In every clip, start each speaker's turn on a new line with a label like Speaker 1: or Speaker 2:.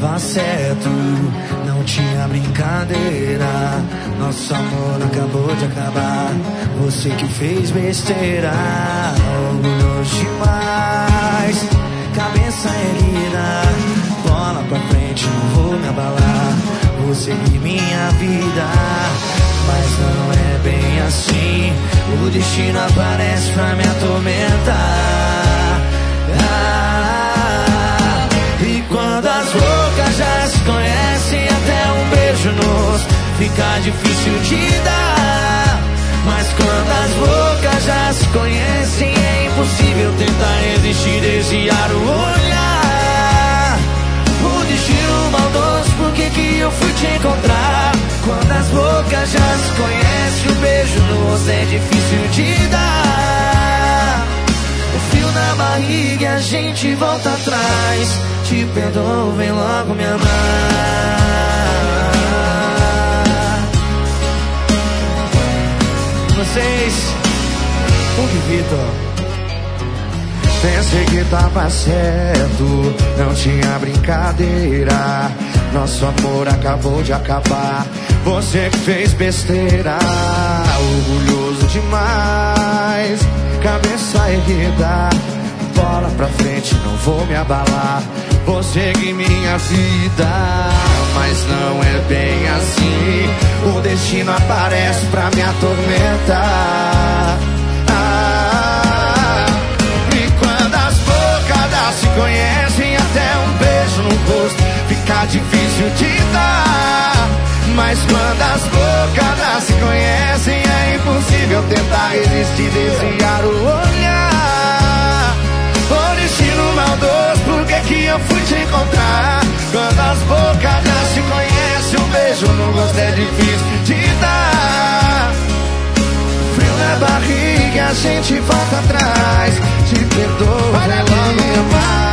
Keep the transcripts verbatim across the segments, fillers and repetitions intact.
Speaker 1: dava certo, não tinha brincadeira. Nosso amor acabou de acabar, você que fez besteira. Orgulhoso demais, cabeça erguida, bola pra frente, não vou me abalar. Vou seguir minha vida, mas não é bem assim. O destino aparece pra me atormentar. Ah, e quando as bocas já se conhecem, até um beijo no rosto fica difícil de dar. Mas quando as bocas já se conhecem, é impossível tentar resistir, desviar o olhar. O destino maldoso, por que que eu fui te encontrar? Quando as bocas já se conhecem, o beijo no rosto é difícil de dar. O fio na barriga e a gente volta atrás. Te perdoo, vem logo me amar. Vocês, Pug Vitor. Pensei que tava certo, não tinha brincadeira. Nosso amor acabou de acabar, você que fez besteira. Orgulhoso demais, cabeça erguida, bola pra frente, não vou me abalar. Vou seguir minha vida, mas não é bem assim. O destino aparece pra me atormentar. Ah, e quando as bocas se conhecem, até um beijo no rosto fica difícil de dar. Mas quando as bocas se conhecem, é impossível tentar resistir, desviar o olhar. O destino maldoso, por que que eu fui te encontrar? Quando as bocas já se conhecem, um beijo no rosto é difícil de dar. Frio na barriga, a gente volta atrás. Te perdoo, vai logo me amar.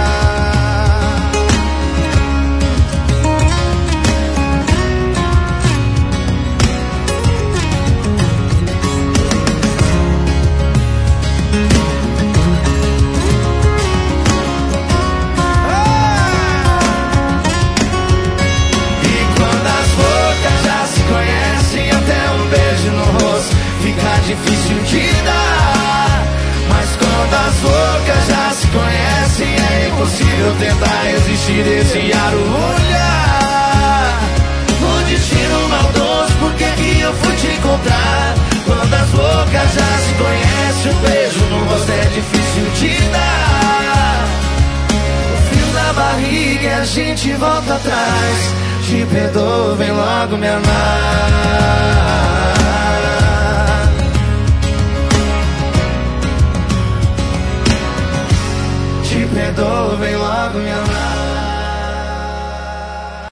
Speaker 1: Difícil de dar, mas quando as bocas já se conhecem, é impossível tentar resistir, desviar o olhar. O destino maldoso, por que que eu fui te encontrar? Quando as bocas já se conhecem, um beijo no rosto é difícil de dar. O frio na barriga e a gente volta atrás. Te perdoo, vem logo me amar. Te perdoo, vem logo me amar.